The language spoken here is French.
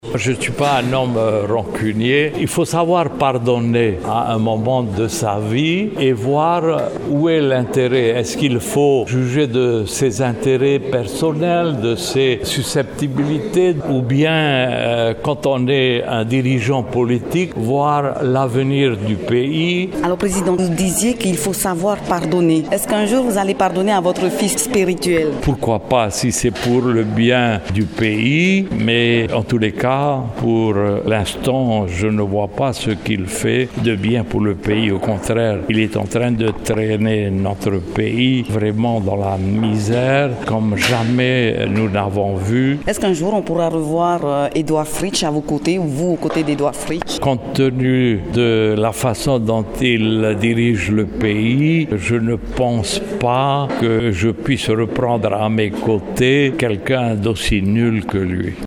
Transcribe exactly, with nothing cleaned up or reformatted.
Je ne suis pas un homme rancunier. Il faut savoir pardonner à un moment de sa vie et voir où est l'intérêt. Est-ce qu'il faut juger de ses intérêts personnels, de ses susceptibilités, ou bien, euh, quand on est un dirigeant politique, voir l'avenir du pays. Alors, Président, vous disiez qu'il faut savoir pardonner. Est-ce qu'un jour vous allez pardonner à votre fils spirituel? Pourquoi pas, si c'est pour le bien du pays, mais en tous les cas, pour l'instant, je ne vois pas ce qu'il fait de bien pour le pays. Au contraire, il est en train de traîner notre pays vraiment dans la misère comme jamais nous n'avons vu. Est-ce qu'un jour on pourra revoir euh, Édouard Fritch à vos côtés ou vous aux côtés d'Édouard Fritch? Compte tenu de la façon dont il dirige le pays, je ne pense pas que je puisse reprendre à mes côtés quelqu'un d'aussi nul que lui.